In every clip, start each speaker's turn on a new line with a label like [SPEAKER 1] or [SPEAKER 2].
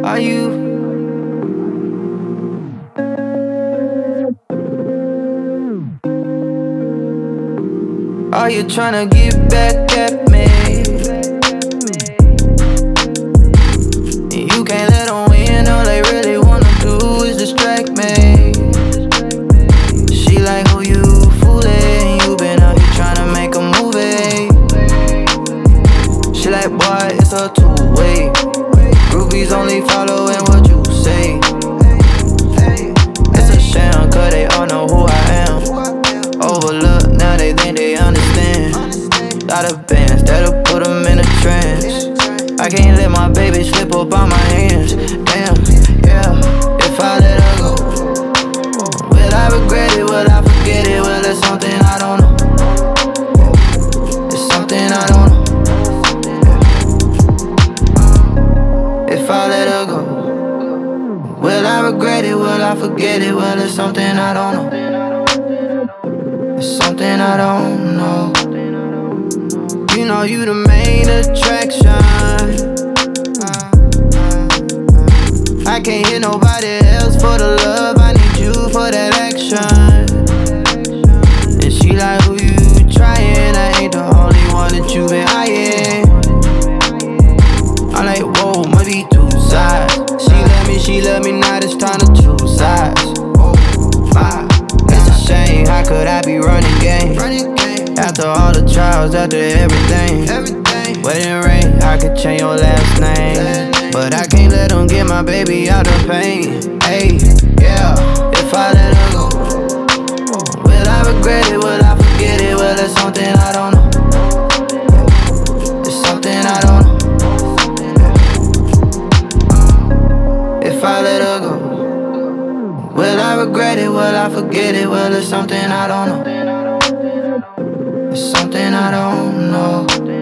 [SPEAKER 1] Are you? Are you tryna get back at me? You can't let them win, all they really wanna do is distract me. She like, who you fooling? You been out here tryna make a movie. She like, boy, it's a two-way. Groupies only following what you say. It's a shame, cause they all know who I am. Overlooked, now they think they understand. Lot of bands that'll put them in a trance. I can't let my baby slip up on my hands. Damn, yeah, if I let her go, will I regret it, will I forget it? Well, it's something I don't know. It's something I don't know. If I let her go, will I regret it, will I forget it? Well, it's something I don't know. It's something I don't know. You know you the main attraction. I can't hear nobody else for the love. I need you for that action. And she like, who you trying? I ain't the only one that you been eyeing. I'm like, whoa, must be two sides. She love me, now it's time to choose sides. It's a shame, how could I be running game? After all the trials, after everything. Wedding ring, I could change your last name, but I can't let them get my baby out of pain. Hey, yeah, if I let her go, will I regret it, will I forget it? Well, it's something I don't know. It's something I don't know. If I let her go, will I regret it, will I forget it? Well, it's something I don't know. It's something I don't know.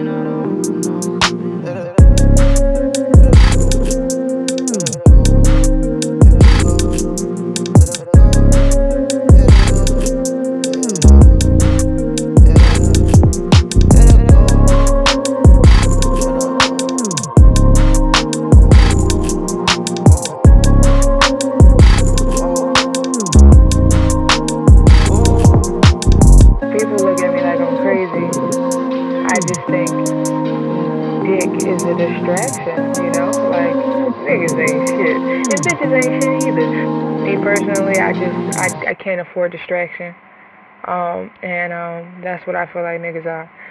[SPEAKER 2] People look at me like I'm crazy. I just think dick is a distraction, you know? Like, niggas ain't shit. And bitches ain't shit either. Me personally, I can't afford distraction. And that's what I feel like niggas are.